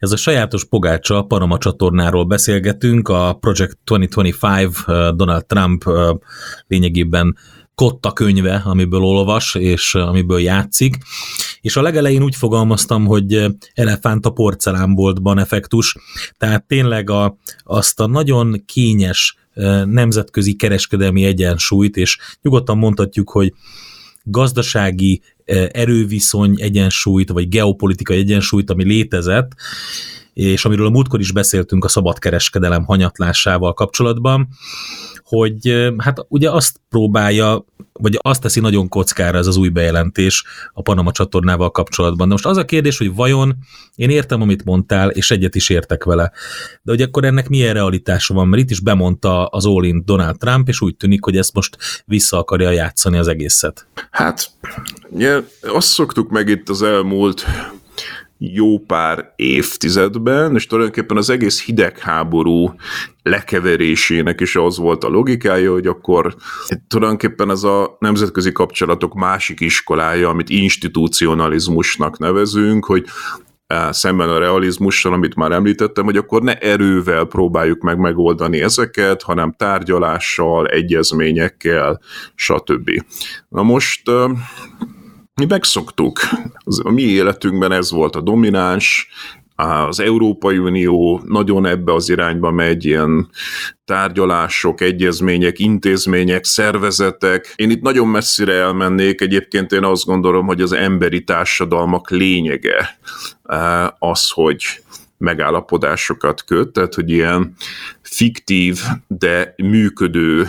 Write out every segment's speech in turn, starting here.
Ez a sajátos pogácsa Panama csatornáról beszélgetünk, a Project 2025 Donald Trump lényegében kotta könyve, amiből olvas, és amiből játszik. És a legelején úgy fogalmaztam, hogy elefánt a porcelánboltban effektus, tehát tényleg azt a nagyon kényes nemzetközi kereskedelmi egyensúlyt, és nyugodtan mondhatjuk, hogy gazdasági erőviszony egyensúlyt, vagy geopolitikai egyensúlyt, ami létezett, és amiről a múltkor is beszéltünk a szabadkereskedelem hanyatlásával kapcsolatban, hogy hát ugye azt próbálja, vagy azt teszi nagyon kockára ez az új bejelentés a Panama csatornával kapcsolatban. De most az a kérdés, hogy vajon, én értem, amit mondtál, és egyet is értek vele, de hogy akkor ennek milyen realitása van, mert itt is bemondta az all-in Donald Trump, és úgy tűnik, hogy ezt most vissza akarja játszani az egészet. Hát, ja, azt szoktuk meg itt az elmúlt jó pár évtizedben, és tulajdonképpen az egész hidegháború lekeverésének is az volt a logikája, hogy akkor tulajdonképpen ez a nemzetközi kapcsolatok másik iskolája, amit institucionalizmusnak nevezünk, hogy szemben a realizmussal, amit már említettem, hogy akkor ne erővel próbáljuk meg megoldani ezeket, hanem tárgyalással, egyezményekkel, stb. Na most mi megszoktuk. A mi életünkben ez volt a domináns, az Európai Unió nagyon ebbe az irányba megy, ilyen tárgyalások, egyezmények, intézmények, szervezetek. Én itt nagyon messzire elmennék, egyébként én azt gondolom, hogy az emberi társadalmak lényege az, hogy megállapodásokat köt, tehát hogy ilyen fiktív, de működő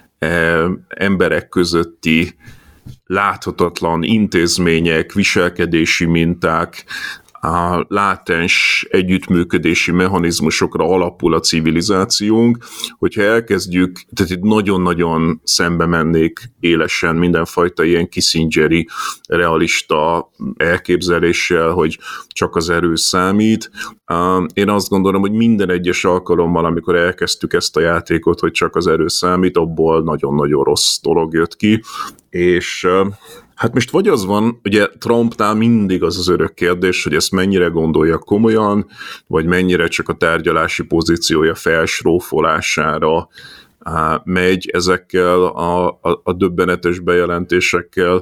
emberek közötti láthatatlan intézmények, viselkedési minták, a látens együttműködési mechanizmusokra alapul a civilizációnk, hogyha elkezdjük, tehát itt nagyon-nagyon szembe mennék élesen mindenfajta ilyen Kissingeri realista elképzeléssel, hogy csak az erő számít. Én azt gondolom, hogy minden egyes alkalommal, amikor elkezdtük ezt a játékot, hogy csak az erő számít, abból nagyon-nagyon rossz dolog jött ki, és hát most vagy az van, ugye Trumpnál mindig az örök kérdés, hogy ezt mennyire gondolja komolyan, vagy mennyire csak a tárgyalási pozíciója felsrófolására megy ezekkel a döbbenetes bejelentésekkel.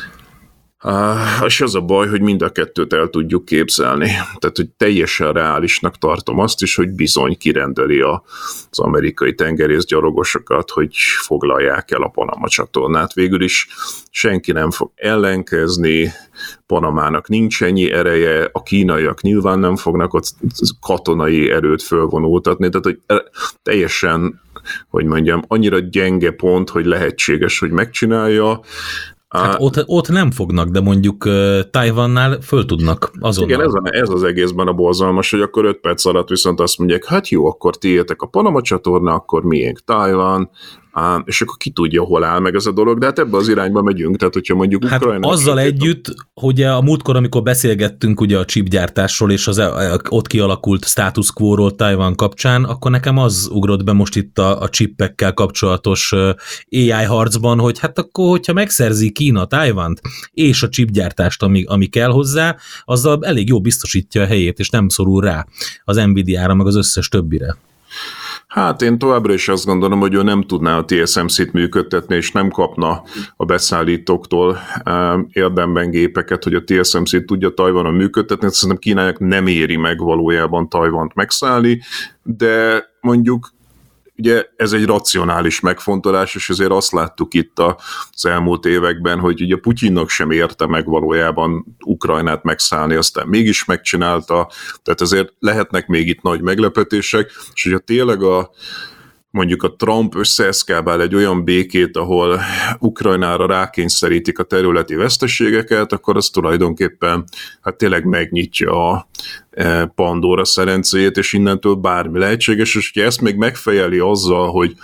És az a baj, hogy mind a kettőt el tudjuk képzelni. Tehát, hogy teljesen reálisnak tartom azt is, hogy bizony kirendeli az amerikai tengerészgyalogosokat, hogy foglalják el a Panama csatornát. Végül is senki nem fog ellenkezni, Panamának nincs ennyi ereje, a kínaiak nyilván nem fognak ott katonai erőt fölvonultatni, tehát hogy teljesen, hogy mondjam, annyira gyenge pont, hogy lehetséges, hogy megcsinálja. Hát ott nem fognak, de mondjuk Tajvannál föl tudnak azonnal. Igen, ez az egészben a borzalmas, hogy akkor 5 perc alatt viszont azt mondják, hát jó, akkor tiétek a Panama csatorna, akkor miénk Tajvan, és akkor ki tudja, hol áll meg ez a dolog, de hát ebbe az irányba megyünk, tehát hogyha mondjuk Ukrajna... Hát azzal együtt, hogy a múltkor, amikor beszélgettünk ugye a chipgyártásról és az ott kialakult status quo-ról Tajvan kapcsán, akkor nekem az ugrott be most itt a chippekkel kapcsolatos AI harcban, hogy hát akkor, hogyha megszerzi Kína Tajvant és a chipgyártást, ami kell hozzá, azzal elég jó biztosítja a helyét, és nem szorul rá az Nvidia-ra, meg az összes többire. Hát én továbbra is azt gondolom, hogy ő nem tudná a TSMC-t működtetni, és nem kapna a beszállítóktól érdemben gépeket, hogy a TSMC tudja Tajvanon működtetni. Szerintem Kínának nem éri meg valójában Tajvant megszállni, de mondjuk ugye ez egy racionális megfontolás, és azért azt láttuk itt az elmúlt években, hogy ugye Putyinnak sem érte meg valójában Ukrajnát megszállni, aztán mégis megcsinálta, tehát azért lehetnek még itt nagy meglepetések, és hogyha tényleg mondjuk a Trump összeeszkábál egy olyan békét, ahol Ukrajnára rákényszerítik a területi veszteségeket, akkor az tulajdonképpen hát tényleg megnyitja a Pandora szerencéjét, és innentől bármi lehetséges, és hogyha ezt még megfejeli azzal, hogy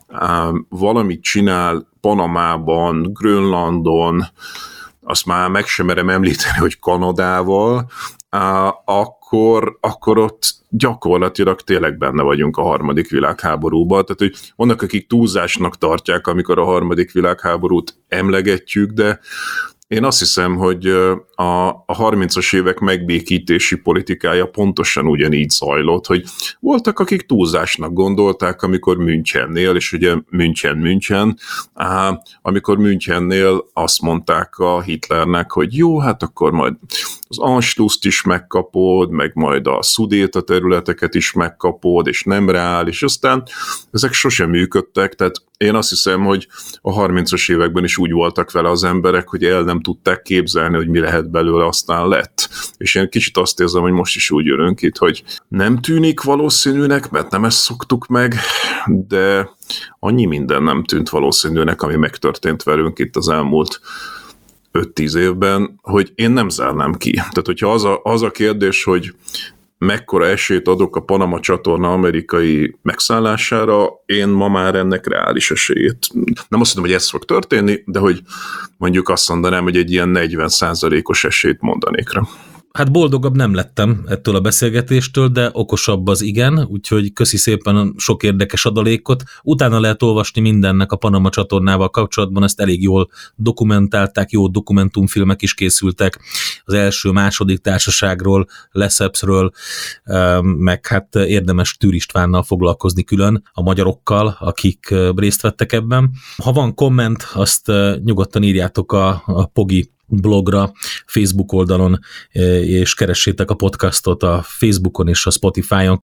valamit csinál Panamában, Grönlandon, azt már meg sem merem említeni, hogy Kanadával, akkor ott gyakorlatilag tényleg benne vagyunk a harmadik világháborúban. Tehát, hogy vannak, akik túlzásnak tartják, amikor a harmadik világháborút emlegetjük, de Én azt hiszem, hogy a 30-as évek megbékítési politikája pontosan ugyanígy zajlott, hogy voltak, akik túlzásnak gondolták, amikor Münchennél, és ugye München, amikor Münchennél azt mondták a Hitlernek, hogy jó, hát akkor majd az Anschlusst is megkapod, meg majd a Szudéta területeket is megkapod, és nem reális, aztán ezek sosem működtek, tehát én azt hiszem, hogy a 30-as években is úgy voltak vele az emberek, hogy el nem tudták képzelni, hogy mi lehet belőle, aztán lett. És én kicsit azt érzem, hogy most is úgy jönünk itt, hogy nem tűnik valószínűnek, mert nem ezt szoktuk meg, de annyi minden nem tűnt valószínűnek, ami megtörtént velünk itt az elmúlt 5-10 évben, hogy én nem zárnám ki. Tehát, hogyha az a kérdés, hogy mekkora esélyt adok a Panama csatorna amerikai megszállására, én ma már ennek reális esélyét. Nem azt mondom, hogy ez fog történni, de hogy mondjuk azt mondanám, hogy egy ilyen 40%-os esélyt mondanék rá. Hát boldogabb nem lettem ettől a beszélgetéstől, de okosabb az igen, úgyhogy köszi szépen sok érdekes adalékot. Utána lehet olvasni mindennek a Panama csatornával kapcsolatban, ezt elég jól dokumentálták, jó dokumentumfilmek is készültek az első-második társaságról, Leszepsről, meg hát érdemes Tűr Istvánnal foglalkozni külön a magyarokkal, akik részt vettek ebben. Ha van komment, azt nyugodtan írjátok a Pogi blogra, Facebook oldalon, és keressétek a podcastot a Facebookon és a Spotify-on.